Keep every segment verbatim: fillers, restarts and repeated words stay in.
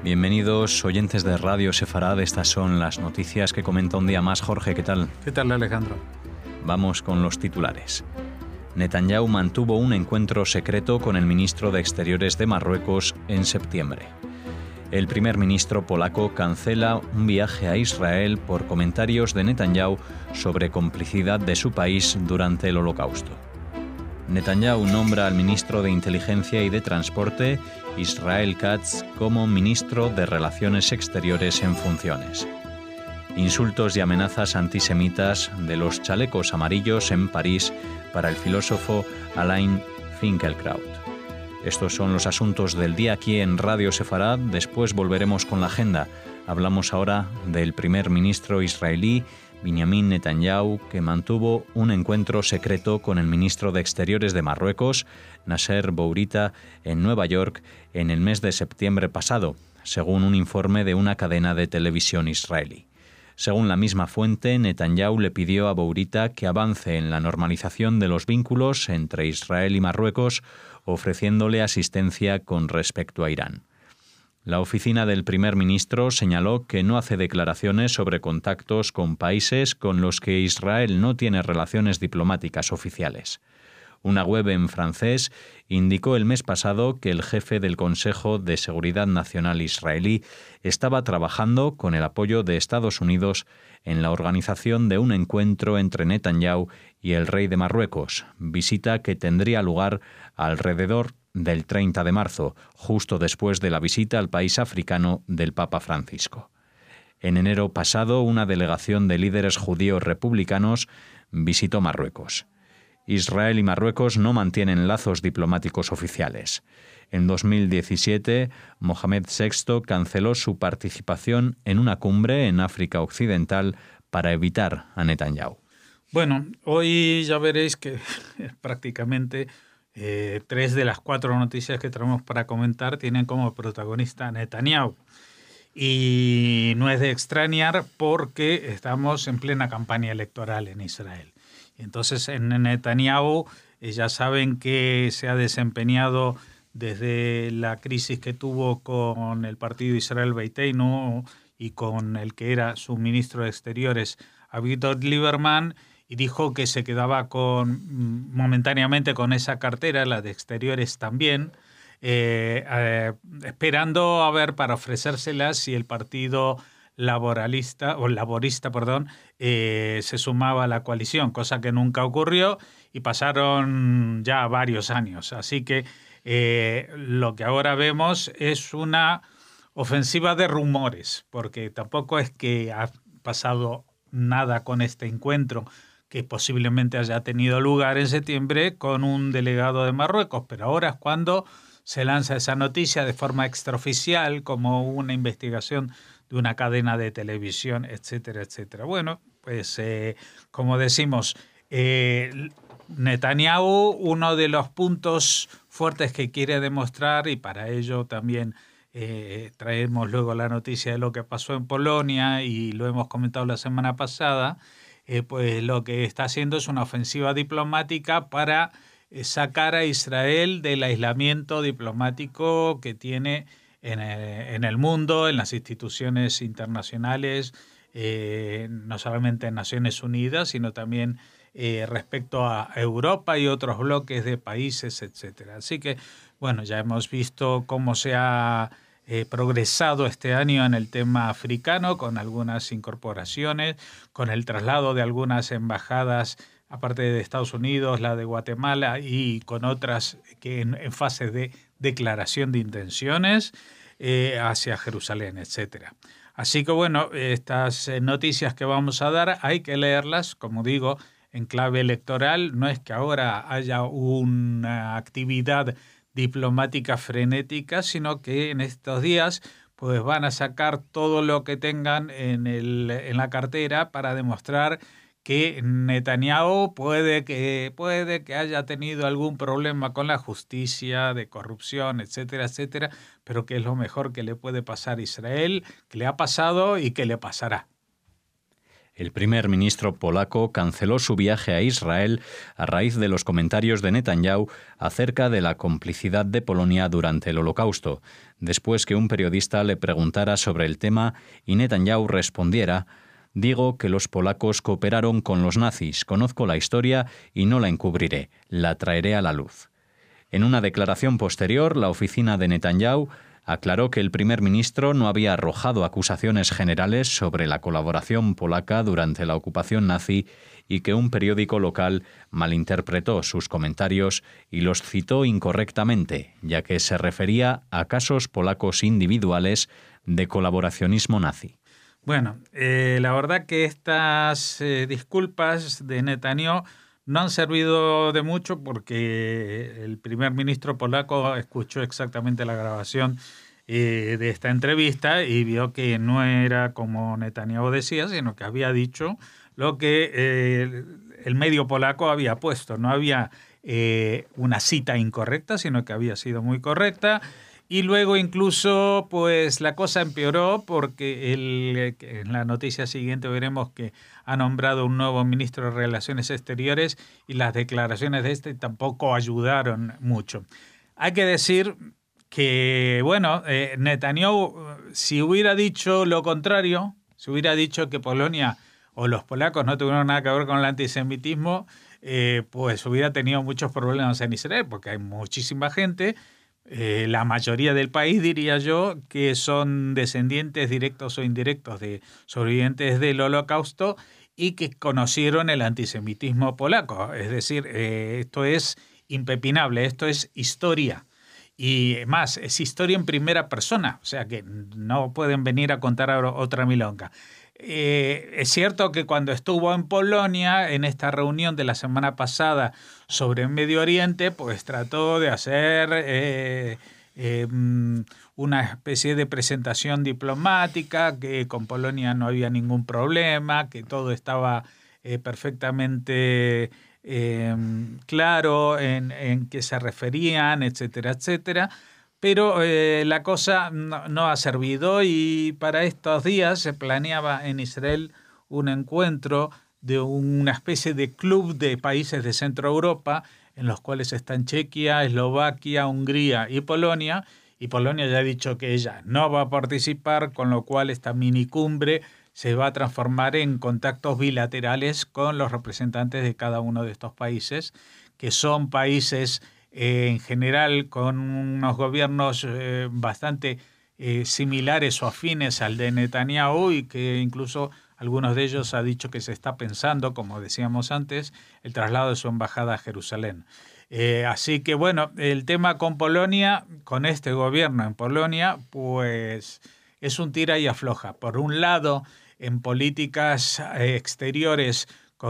Bienvenidos, oyentes de Radio Sefarad. Estas son las noticias que comenta un día más Jorge. ¿Qué tal? ¿Qué tal, Alejandro? Vamos con los titulares. Netanyahu mantuvo un encuentro secreto con el ministro de Exteriores de Marruecos en septiembre. El primer ministro polaco cancela un viaje a Israel por comentarios de Netanyahu sobre complicidad de su país durante el Holocausto. Netanyahu nombra al ministro de Inteligencia y de Transporte, Israel Katz, como ministro de Relaciones Exteriores en funciones. Insultos y amenazas antisemitas de los chalecos amarillos en París para el filósofo Alain Finkielkraut. Estos son los asuntos del día aquí en Radio Sefarad. Después volveremos con la agenda. Hablamos ahora del primer ministro israelí, Benjamin Netanyahu, que mantuvo un encuentro secreto con el ministro de Exteriores de Marruecos, Nasser Bourita, en Nueva York en el mes de septiembre pasado, según un informe de una cadena de televisión israelí. Según la misma fuente, Netanyahu le pidió a Bourita que avance en la normalización de los vínculos entre Israel y Marruecos, ofreciéndole asistencia con respecto a Irán. La oficina del primer ministro señaló que no hace declaraciones sobre contactos con países con los que Israel no tiene relaciones diplomáticas oficiales. Una web en francés indicó el mes pasado que el jefe del Consejo de Seguridad Nacional israelí estaba trabajando con el apoyo de Estados Unidos en la organización de un encuentro entre Netanyahu y el rey de Marruecos, visita que tendría lugar alrededor del treinta de marzo, justo después de la visita al país africano del Papa Francisco. En enero pasado, una delegación de líderes judíos republicanos visitó Marruecos. Israel y Marruecos no mantienen lazos diplomáticos oficiales. En dos mil diecisiete, Mohamed sexto canceló su participación en una cumbre en África Occidental para evitar a Netanyahu. Bueno, hoy ya veréis que prácticamente eh, tres de las cuatro noticias que traemos para comentar tienen como protagonista a Netanyahu. Y no es de extrañar porque estamos en plena campaña electoral en Israel. Entonces, en Netanyahu eh, ya saben que se ha desempeñado desde la crisis que tuvo con el partido Israel Beiteinu y con el que era su ministro de Exteriores, Avigdor Lieberman, y dijo que se quedaba con momentáneamente con esa cartera, la de Exteriores también, eh, eh, esperando a ver para ofrecérsela si el partido laboralista o laborista, perdón, eh, se sumaba a la coalición, cosa que nunca ocurrió y pasaron ya varios años. Así que eh, lo que ahora vemos es una ofensiva de rumores, porque tampoco es que ha pasado nada con este encuentro que posiblemente haya tenido lugar en septiembre con un delegado de Marruecos, pero ahora es cuando se lanza esa noticia de forma extraoficial como una investigación de una cadena de televisión, etcétera, etcétera. Bueno, pues eh, como decimos, eh, Netanyahu, uno de los puntos fuertes que quiere demostrar, y para ello también eh, traemos luego la noticia de lo que pasó en Polonia y lo hemos comentado la semana pasada, eh, pues lo que está haciendo es una ofensiva diplomática para eh, sacar a Israel del aislamiento diplomático que tiene en el, en el mundo, en las instituciones internacionales, eh, no solamente en Naciones Unidas, sino también eh, respecto a Europa y otros bloques de países, etcétera. Así que, bueno, ya hemos visto cómo se ha eh, progresado este año en el tema africano, con algunas incorporaciones, con el traslado de algunas embajadas, aparte de Estados Unidos, la de Guatemala, y con otras que en, en fase de declaración de intenciones eh, hacia Jerusalén, etcétera. Así que bueno, estas noticias que vamos a dar hay que leerlas, como digo, en clave electoral. No es que ahora haya una actividad diplomática frenética, sino que en estos días pues van a sacar todo lo que tengan en, el, en la cartera para demostrar que Netanyahu puede que, puede que haya tenido algún problema con la justicia, de corrupción, etcétera, etcétera, pero que es lo mejor que le puede pasar a Israel, que le ha pasado y que le pasará. El primer ministro polaco canceló su viaje a Israel a raíz de los comentarios de Netanyahu acerca de la complicidad de Polonia durante el Holocausto, después que un periodista le preguntara sobre el tema y Netanyahu respondiera: «Digo que los polacos cooperaron con los nazis, conozco la historia y no la encubriré, la traeré a la luz». En una declaración posterior, la oficina de Netanyahu aclaró que el primer ministro no había arrojado acusaciones generales sobre la colaboración polaca durante la ocupación nazi y que un periódico local malinterpretó sus comentarios y los citó incorrectamente, ya que se refería a casos polacos individuales de colaboracionismo nazi. Bueno, eh, la verdad que estas eh, disculpas de Netanyahu no han servido de mucho porque el primer ministro polaco escuchó exactamente la grabación eh, de esta entrevista y vio que no era como Netanyahu decía, sino que había dicho lo que eh, el medio polaco había puesto. No había eh, una cita incorrecta, sino que había sido muy correcta. Y luego incluso pues la cosa empeoró porque el, en la noticia siguiente veremos que ha nombrado un nuevo ministro de Relaciones Exteriores y las declaraciones de este tampoco ayudaron mucho. Hay que decir que, bueno, eh, Netanyahu, si hubiera dicho lo contrario, si hubiera dicho que Polonia o los polacos no tuvieron nada que ver con el antisemitismo, eh, pues hubiera tenido muchos problemas en Israel, porque hay muchísima gente, Eh, la mayoría del país, diría yo, que son descendientes directos o indirectos de sobrevivientes del Holocausto y que conocieron el antisemitismo polaco. Es decir, eh, esto es impepinable, esto es historia. Y más, es historia en primera persona, o sea que no pueden venir a contar otra milonga. Eh, es cierto que cuando estuvo en Polonia, en esta reunión de la semana pasada sobre Medio Oriente, pues trató de hacer eh, eh, una especie de presentación diplomática, que con Polonia no había ningún problema, que todo estaba eh, perfectamente eh, claro en, en qué se referían, etcétera, etcétera. Pero eh, la cosa no, no ha servido y para estos días se planeaba en Israel un encuentro de una especie de club de países de Centro Europa, en los cuales están Chequia, Eslovaquia, Hungría y Polonia. Y Polonia ya ha dicho que ella no va a participar, con lo cual esta minicumbre se va a transformar en contactos bilaterales con los representantes de cada uno de estos países, que son países Eh, en general con unos gobiernos eh, bastante eh, similares o afines al de Netanyahu y que incluso algunos de ellos ha dicho que se está pensando, como decíamos antes, el traslado de su embajada a Jerusalén. Eh, así que bueno, el tema con Polonia, con este gobierno en Polonia, pues es un tira y afloja. Por un lado, en políticas exteriores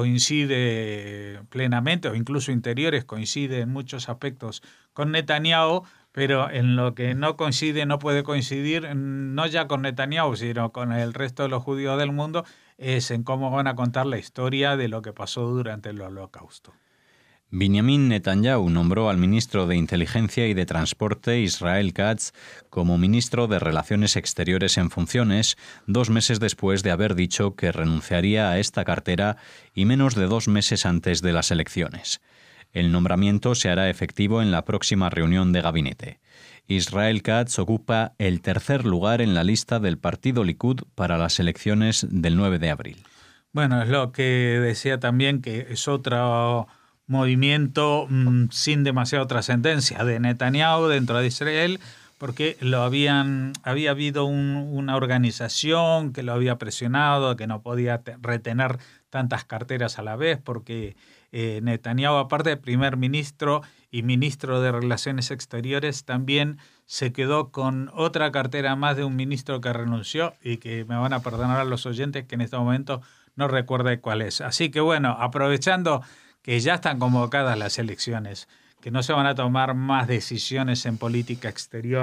coincide plenamente, o incluso interiores coincide en muchos aspectos con Netanyahu, pero en lo que no coincide, no puede coincidir, no ya con Netanyahu, sino con el resto de los judíos del mundo, es en cómo van a contar la historia de lo que pasó durante el Holocausto. Benjamin Netanyahu nombró al ministro de Inteligencia y de Transporte, Israel Katz, como ministro de Relaciones Exteriores en funciones, dos meses después de haber dicho que renunciaría a esta cartera y menos de dos meses antes de las elecciones. El nombramiento se hará efectivo en la próxima reunión de gabinete. Israel Katz ocupa el tercer lugar en la lista del partido Likud para las elecciones del nueve de abril. Bueno, es lo que decía también, que es otro movimiento mmm, sin demasiada trascendencia de Netanyahu dentro de Israel, porque lo habían había habido un, una organización que lo había presionado, que no podía te, retener tantas carteras a la vez, porque eh, Netanyahu, aparte de primer ministro y ministro de Relaciones Exteriores, también se quedó con otra cartera más de un ministro que renunció y que me van a perdonar a los oyentes que en este momento no recuerdo cuál es. Así que bueno, aprovechando que ya están convocadas las elecciones, que no se van a tomar más decisiones en política exterior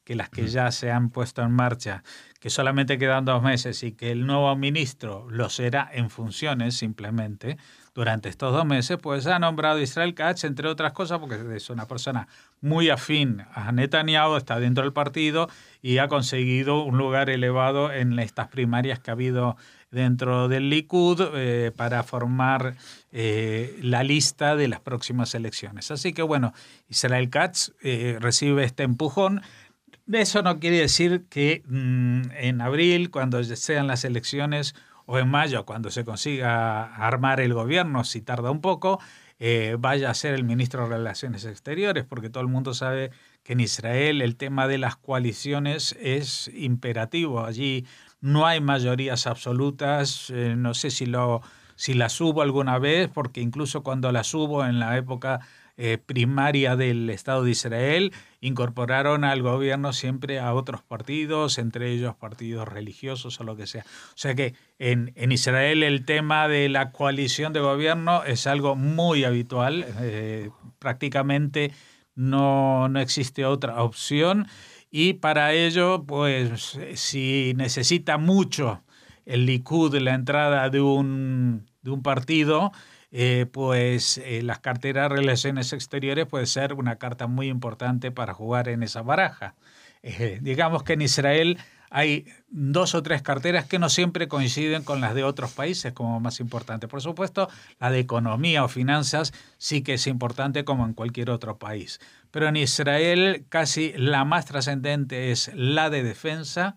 que las que ya se han puesto en marcha, que solamente quedan dos meses y que el nuevo ministro lo será en funciones simplemente durante estos dos meses, pues ha nombrado a Israel Katz, entre otras cosas, porque es una persona muy afín a Netanyahu, está dentro del partido y ha conseguido un lugar elevado en estas primarias que ha habido dentro del Likud eh, para formar eh, la lista de las próximas elecciones. Así que bueno, Israel Katz eh, recibe este empujón. Eso no quiere decir que mmm, en abril, cuando sean las elecciones, o en mayo, cuando se consiga armar el gobierno, si tarda un poco, eh, vaya a ser el ministro de Relaciones Exteriores, porque todo el mundo sabe que en Israel el tema de las coaliciones es imperativo. Allí no hay mayorías absolutas, eh, no sé si, lo, si las hubo alguna vez, porque incluso cuando las hubo en la época eh, primaria del Estado de Israel, incorporaron al gobierno siempre a otros partidos, entre ellos partidos religiosos o lo que sea. O sea que en, en Israel el tema de la coalición de gobierno es algo muy habitual, eh, prácticamente no, no existe otra opción. Y para ello, pues, si necesita mucho el Likud la entrada de un, de un partido, eh, pues eh, las carteras de Relaciones Exteriores puede ser una carta muy importante para jugar en esa baraja. Eh, digamos que en Israel hay dos o tres carteras que no siempre coinciden con las de otros países como más importante. Por supuesto, la de economía o finanzas sí que es importante como en cualquier otro país. Pero en Israel casi la más trascendente es la de defensa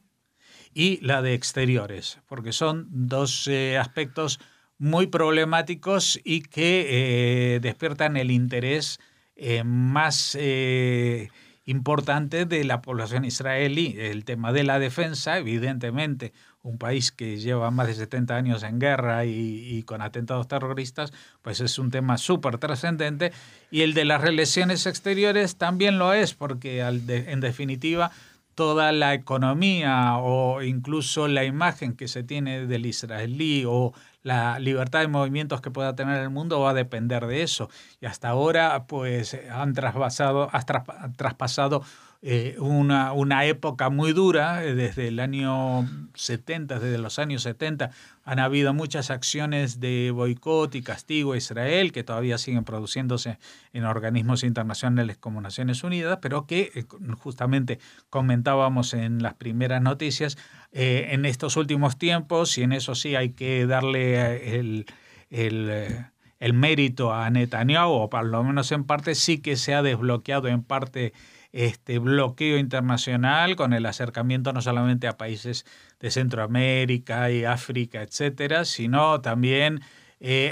y la de exteriores, porque son dos eh, aspectos muy problemáticos y que eh, despiertan el interés eh, más eh, importante de la población israelí. El tema de la defensa, evidentemente, un país que lleva más de setenta años en guerra y, y con atentados terroristas, pues es un tema súper trascendente. Y el de las relaciones exteriores también lo es, porque al de, en definitiva toda la economía o incluso la imagen que se tiene del israelí o la libertad de movimientos que pueda tener el mundo va a depender de eso. Y hasta ahora pues han traspasado, has traspasado eh, una, una época muy dura, eh, desde el año setenta, desde los años setenta, han habido muchas acciones de boicot y castigo a Israel que todavía siguen produciéndose en organismos internacionales como Naciones Unidas, pero que eh, justamente comentábamos en las primeras noticias, eh, en estos últimos tiempos, y en eso sí hay que darle el, el, el mérito a Netanyahu, o por lo menos en parte sí que se ha desbloqueado en parte este bloqueo internacional con el acercamiento no solamente a países de Centroamérica y África, etcétera, sino también eh,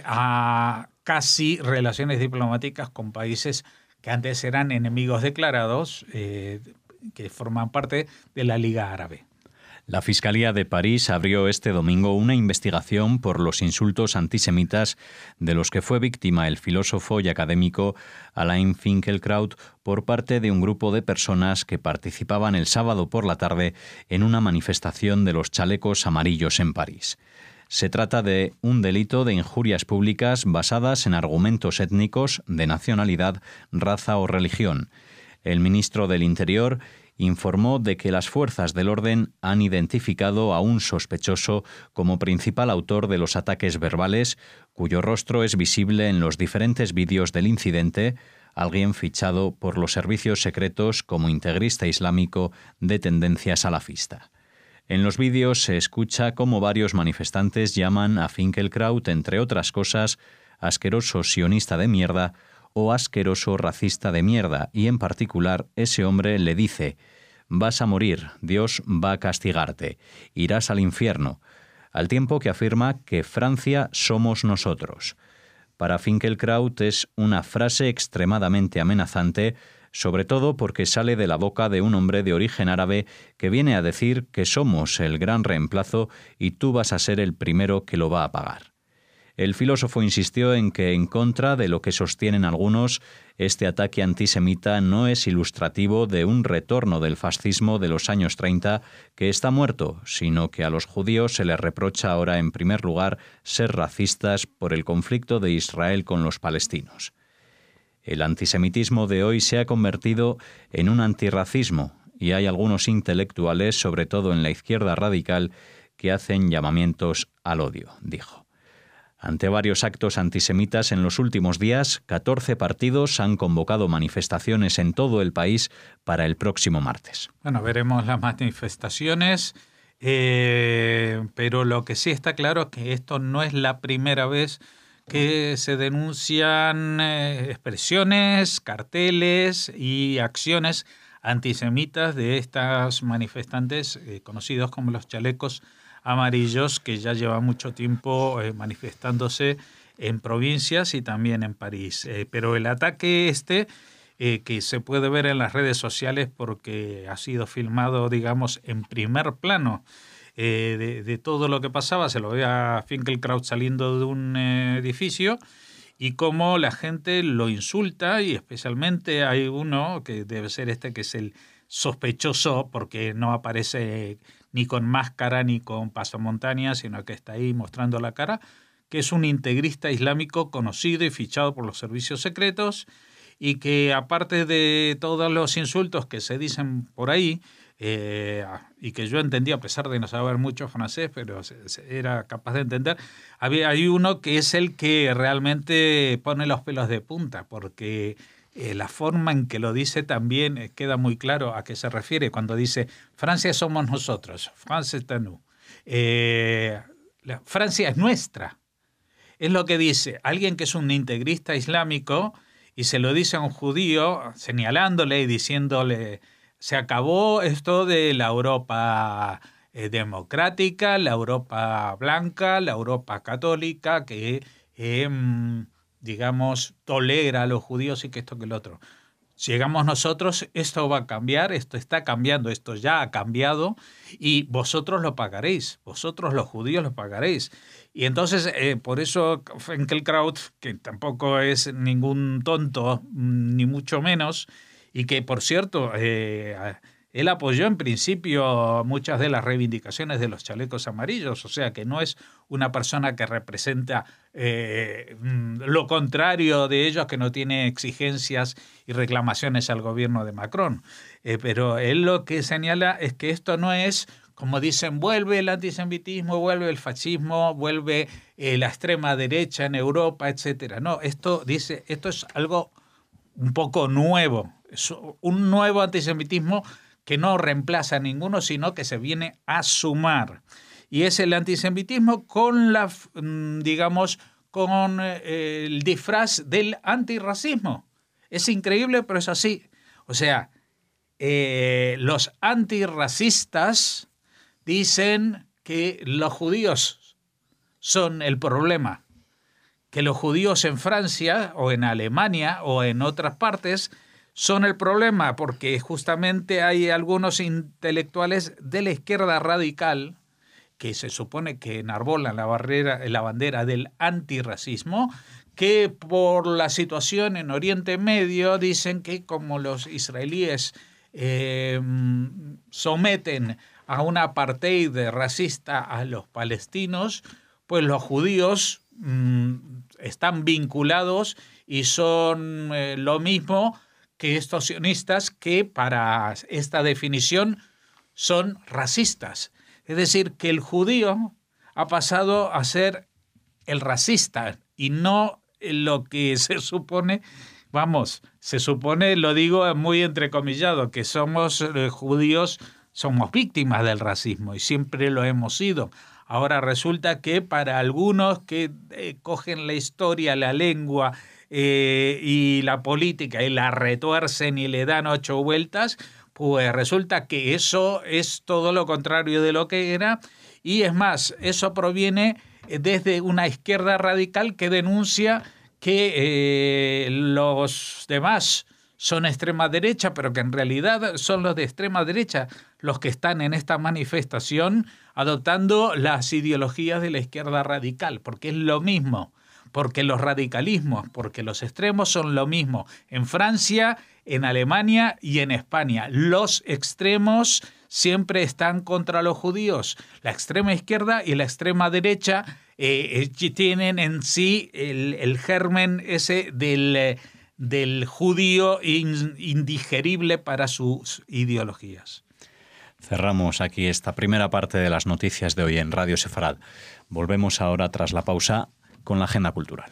a casi relaciones diplomáticas con países que antes eran enemigos declarados, eh, que forman parte de la Liga Árabe. La Fiscalía de París abrió este domingo una investigación por los insultos antisemitas de los que fue víctima el filósofo y académico Alain Finkielkraut por parte de un grupo de personas que participaban el sábado por la tarde en una manifestación de los chalecos amarillos en París. Se trata de un delito de injurias públicas basadas en argumentos étnicos, de nacionalidad, raza o religión. El ministro del Interior informó de que las fuerzas del orden han identificado a un sospechoso como principal autor de los ataques verbales, cuyo rostro es visible en los diferentes vídeos del incidente, alguien fichado por los servicios secretos como integrista islámico de tendencia salafista. En los vídeos se escucha cómo varios manifestantes llaman a Finkielkraut, entre otras cosas, asqueroso sionista de mierda o asqueroso racista de mierda, y en particular ese hombre le dice: vas a morir, Dios va a castigarte, irás al infierno, al tiempo que afirma que Francia somos nosotros. Para Finkielkraut es una frase extremadamente amenazante, sobre todo porque sale de la boca de un hombre de origen árabe que viene a decir que somos el gran reemplazo y tú vas a ser el primero que lo va a pagar. El filósofo insistió en que, en contra de lo que sostienen algunos, este ataque antisemita no es ilustrativo de un retorno del fascismo de los años treinta que está muerto, sino que a los judíos se les reprocha ahora en primer lugar ser racistas por el conflicto de Israel con los palestinos. El antisemitismo de hoy se ha convertido en un antirracismo y hay algunos intelectuales, sobre todo en la izquierda radical, que hacen llamamientos al odio, dijo. Ante varios actos antisemitas en los últimos días, catorce partidos han convocado manifestaciones en todo el país para el próximo martes. Bueno, veremos las manifestaciones, eh, pero lo que sí está claro es que esto no es la primera vez que se denuncian eh, expresiones, carteles y acciones antisemitas de estas manifestantes eh, conocidos como los chalecos amarillos, que ya llevan mucho tiempo eh, manifestándose en provincias y también en París. Eh, pero el ataque este, eh, que se puede ver en las redes sociales porque ha sido filmado, digamos, en primer plano eh, de, de todo lo que pasaba, se lo ve a Finkelkraut saliendo de un eh, edificio y cómo la gente lo insulta, y especialmente hay uno que debe ser este, que es el sospechoso porque no aparece ni con máscara ni con pasamontañas, sino que está ahí mostrando la cara, que es un integrista islámico conocido y fichado por los servicios secretos, y que aparte de todos los insultos que se dicen por ahí, eh, y que yo entendí a pesar de no saber mucho francés, pero se, se era capaz de entender, había, hay uno que es el que realmente pone los pelos de punta, porque Eh, la forma en que lo dice también eh, queda muy claro a qué se refiere cuando dice Francia somos nosotros, France est à nous. Eh, la, Francia es nuestra. Es lo que dice alguien que es un integrista islámico y se lo dice a un judío señalándole y diciéndole se acabó esto de la Europa eh, democrática, la Europa blanca, la Europa católica que eh, digamos, tolera a los judíos y que esto que el otro. Llegamos nosotros, esto va a cambiar, esto está cambiando, esto ya ha cambiado y vosotros lo pagaréis, vosotros los judíos lo pagaréis. Y entonces, eh, por eso Finkelkraut, que tampoco es ningún tonto, ni mucho menos, y que, por cierto, eh, él apoyó en principio muchas de las reivindicaciones de los chalecos amarillos, o sea que no es una persona que representa eh, lo contrario de ellos, que no tiene exigencias y reclamaciones al gobierno de Macron. Eh, pero él lo que señala es que esto no es, como dicen, vuelve el antisemitismo, vuelve el fascismo, vuelve eh, la extrema derecha en Europa, etcétera. No, esto dice, esto es algo un poco nuevo, es un nuevo antisemitismo que no reemplaza a ninguno, sino que se viene a sumar. Y es el antisemitismo con la, digamos, con eh, el disfraz del antirracismo. Es increíble, pero es así. O sea, eh, los antirracistas dicen que los judíos son el problema, que los judíos en Francia o en Alemania o en otras partes son el problema, porque justamente hay algunos intelectuales de la izquierda radical que se supone que enarbolan la, barrera, la bandera del antirracismo, que por la situación en Oriente Medio dicen que como los israelíes eh, someten a un apartheid racista a los palestinos, pues los judíos mmm, están vinculados y son eh, lo mismo que estos sionistas, que para esta definición son racistas. Es decir, que el judío ha pasado a ser el racista y no lo que se supone, vamos, se supone, lo digo muy entrecomillado, que somos eh, judíos, somos víctimas del racismo y siempre lo hemos sido. Ahora resulta que para algunos que eh, cogen la historia, la lengua, Eh, y la política y la retuercen y le dan ocho vueltas, pues resulta que eso es todo lo contrario de lo que era, y es más, eso proviene desde una izquierda radical que denuncia que eh, los demás son extrema derecha, pero que en realidad son los de extrema derecha los que están en esta manifestación adoptando las ideologías de la izquierda radical, porque es lo mismo. Porque los radicalismos, porque los extremos son lo mismo en Francia, en Alemania y en España. Los extremos siempre están contra los judíos. La extrema izquierda y la extrema derecha eh, tienen en sí el, el germen ese del, del judío in, indigerible para sus ideologías. Cerramos aquí esta primera parte de las noticias de hoy en Radio Sefarad. Volvemos ahora, tras la pausa, con la agenda cultural.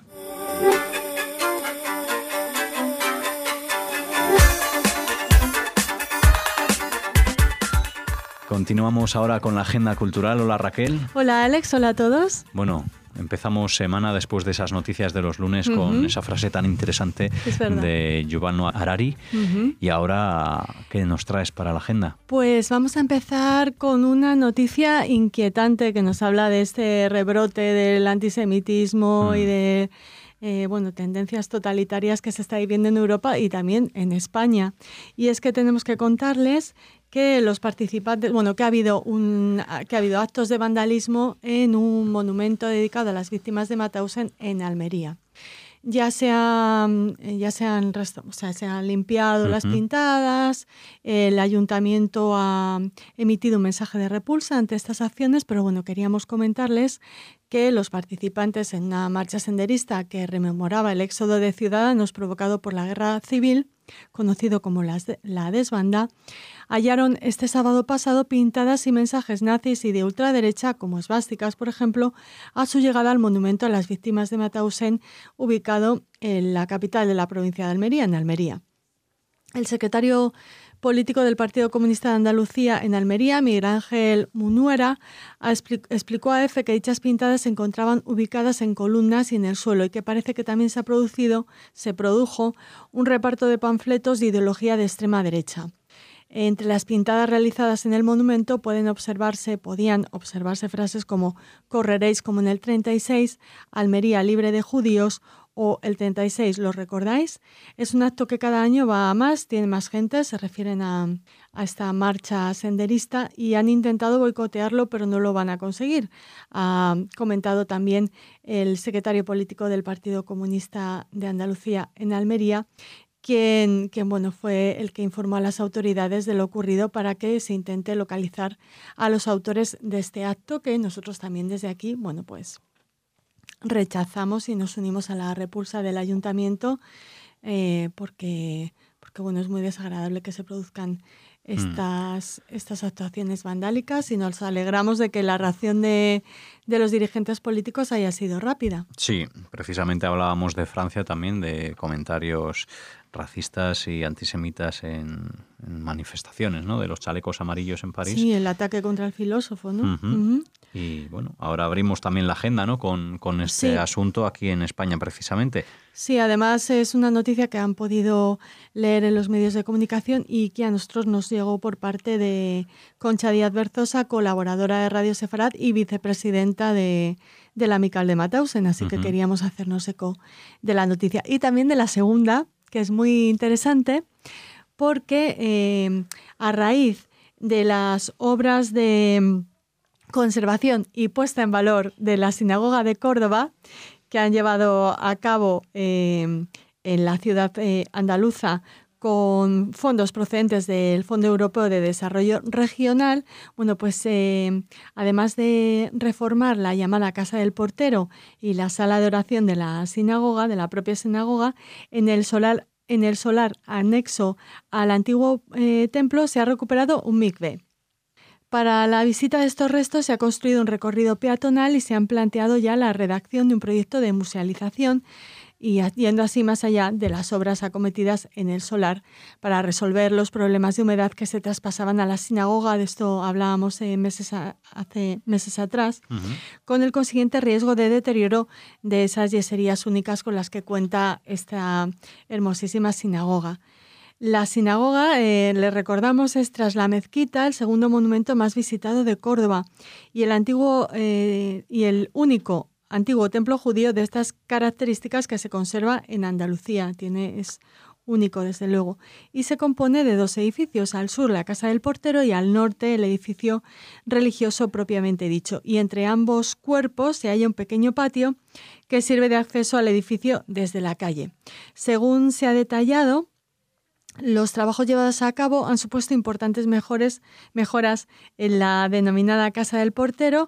Continuamos ahora con la agenda cultural. Hola, Raquel. Hola, Alex. Hola a todos. Bueno, empezamos semana después de esas noticias de los lunes uh-huh. con esa frase tan interesante de Yuval Noah Harari. Uh-huh. Y ahora, ¿qué nos traes para la agenda? Pues vamos a empezar con una noticia inquietante que nos habla de este rebrote del antisemitismo uh-huh. y de eh, bueno, tendencias totalitarias que se está viviendo en Europa y también en España. Y es que tenemos que contarles que los participantes, bueno, que ha habido un que ha habido actos de vandalismo en un monumento dedicado a las víctimas de Mauthausen en Almería. Ya se han, ya se han, resto, o sea, se han limpiado uh-huh. las pintadas, el ayuntamiento ha emitido un mensaje de repulsa ante estas acciones, pero bueno, queríamos comentarles que los participantes en una marcha senderista que rememoraba el éxodo de ciudadanos provocado por la guerra civil, conocido como la, la desbanda, hallaron este sábado pasado pintadas y mensajes nazis y de ultraderecha, como esvásticas, por ejemplo, a su llegada al monumento a las víctimas de Mauthausen, ubicado en la capital de la provincia de Almería, en Almería. El secretario político del Partido Comunista de Andalucía en Almería, Miguel Ángel Munuera, explicó a EFE que dichas pintadas se encontraban ubicadas en columnas y en el suelo y que parece que también se ha producido, se produjo un reparto de panfletos de ideología de extrema derecha. Entre las pintadas realizadas en el monumento pueden observarse, podían observarse frases como «Correréis como en el treinta y seis», «Almería libre de judíos» o el treinta y seis, ¿lo recordáis? Es un acto que cada año va a más, tiene más gente, se refieren a, a esta marcha senderista y han intentado boicotearlo, pero no lo van a conseguir. Ha comentado también el secretario político del Partido Comunista de Andalucía en Almería, quien, quien bueno, fue el que informó a las autoridades de lo ocurrido para que se intente localizar a los autores de este acto, que nosotros también desde aquí, bueno, pues rechazamos y nos unimos a la repulsa del ayuntamiento eh, porque, porque bueno, es muy desagradable que se produzcan estas, mm. estas actuaciones vandálicas y nos alegramos de que la reacción de, de los dirigentes políticos haya sido rápida. Sí, precisamente hablábamos de Francia también, de comentarios racistas y antisemitas en, en manifestaciones, ¿no? De los chalecos amarillos en París. Sí, el ataque contra el filósofo, ¿no? Uh-huh. Uh-huh. Y bueno, ahora abrimos también la agenda, ¿no? Con, con este sí. asunto aquí en España precisamente. Sí, además es una noticia que han podido leer en los medios de comunicación y que a nosotros nos llegó por parte de Concha Díaz Berzosa, colaboradora de Radio Sefarad y vicepresidenta de, de la Amical de Mauthausen, así uh-huh. que queríamos hacernos eco de la noticia. Y también de la segunda, que es muy interesante, porque eh, a raíz de las obras de conservación y puesta en valor de la Sinagoga de Córdoba, que han llevado a cabo eh, en la ciudad eh, andaluza con fondos procedentes del Fondo Europeo de Desarrollo Regional, bueno, pues eh, además de reformar la llamada Casa del Portero y la sala de oración de la sinagoga, de la propia sinagoga, en el solar, en el solar anexo al antiguo eh, templo se ha recuperado un mikve. Para la visita de estos restos se ha construido un recorrido peatonal y se han planteado ya la redacción de un proyecto de musealización y yendo así más allá de las obras acometidas en el solar para resolver los problemas de humedad que se traspasaban a la sinagoga. De esto hablábamos eh, meses a, hace meses atrás, uh-huh. con el consiguiente riesgo de deterioro de esas yeserías únicas con las que cuenta esta hermosísima sinagoga. La sinagoga, eh, le recordamos, es tras la mezquita el segundo monumento más visitado de Córdoba y el antiguo eh, y el único antiguo templo judío de estas características que se conserva en Andalucía. Tiene, es único, desde luego. Y se compone de dos edificios, al sur la Casa del Portero y al norte el edificio religioso propiamente dicho. Y entre ambos cuerpos se halla un pequeño patio que sirve de acceso al edificio desde la calle. Según se ha detallado, los trabajos llevados a cabo han supuesto importantes mejores, mejoras en la denominada Casa del Portero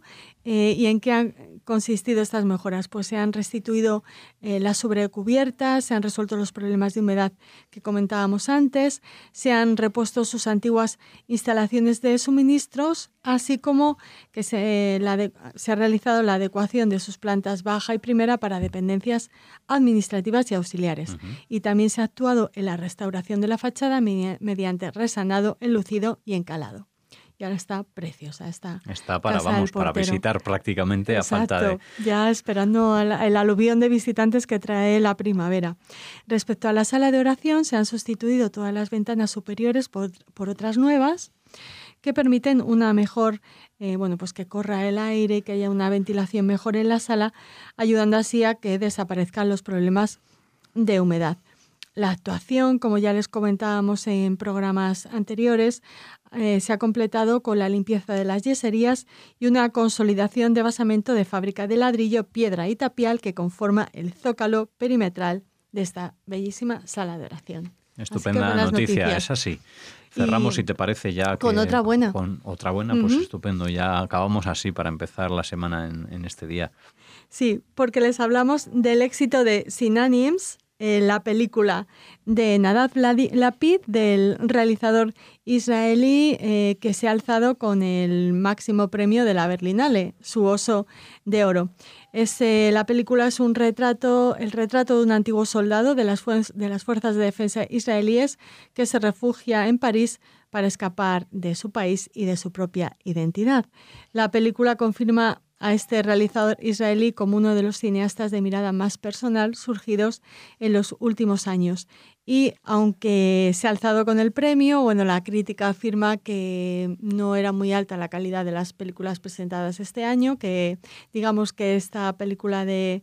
Eh, ¿Y en qué han consistido estas mejoras? Pues se han restituido eh, las sobrecubiertas, se han resuelto los problemas de humedad que comentábamos antes, se han repuesto sus antiguas instalaciones de suministros, así como que se, la de, se ha realizado la adecuación de sus plantas baja y primera para dependencias administrativas y auxiliares. Uh-huh. Y también se ha actuado en la restauración de la fachada me, mediante resanado, enlucido y encalado. Y ahora está preciosa esta Está para, casa vamos, del portero. Para visitar prácticamente. Exacto, a falta de... ya esperando el, el aluvión de visitantes que trae la primavera. Respecto a la sala de oración, se han sustituido todas las ventanas superiores por, por otras nuevas que permiten una mejor, eh, bueno, pues que corra el aire, que haya una ventilación mejor en la sala, ayudando así a que desaparezcan los problemas de humedad. La actuación, como ya les comentábamos en programas anteriores, eh, se ha completado con la limpieza de las yeserías y una consolidación de basamento de fábrica de ladrillo, piedra y tapial que conforma el zócalo perimetral de esta bellísima sala de oración. Estupenda noticia, noticias. Es así. Cerramos, y si te parece, ya con que, otra buena. Con otra buena, pues uh-huh. estupendo. Ya acabamos así para empezar la semana en, en este día. Sí, porque les hablamos del éxito de Synonyms, eh, la película de Nadav Lapid, del realizador israelí eh, que se ha alzado con el máximo premio de la Berlinale, su Oso de Oro. Es, eh, la película es un retrato, el retrato de un antiguo soldado de las, fu- de las fuerzas de defensa israelíes que se refugia en París para escapar de su país y de su propia identidad. La película confirma a este realizador israelí como uno de los cineastas de mirada más personal surgidos en los últimos años. Y aunque se ha alzado con el premio, bueno, la crítica afirma que no era muy alta la calidad de las películas presentadas este año, que digamos que esta película de,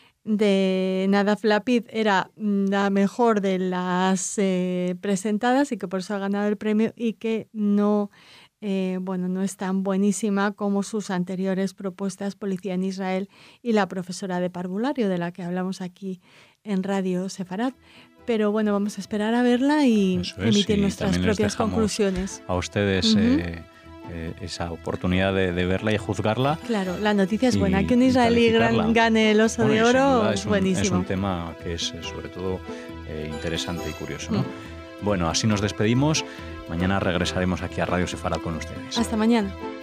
de Nadav Lapid era la mejor de las eh, presentadas y que por eso ha ganado el premio y que no... Eh, bueno, no es tan buenísima como sus anteriores propuestas, Policía en Israel y La profesora de parvulario, de la que hablamos aquí en Radio Sefarad. Pero bueno, vamos a esperar a verla y es, emitir y nuestras propias conclusiones. A ustedes uh-huh. eh, eh, esa oportunidad de, de verla y juzgarla. Claro, la noticia es buena. Que un israelí gran, gane el Oso bueno, de Oro es un, buenísimo. Es un tema que es sobre todo eh, interesante y curioso, ¿no? Uh-huh. Bueno, así nos despedimos. Mañana regresaremos aquí a Radio Sefarad con ustedes. Hasta mañana.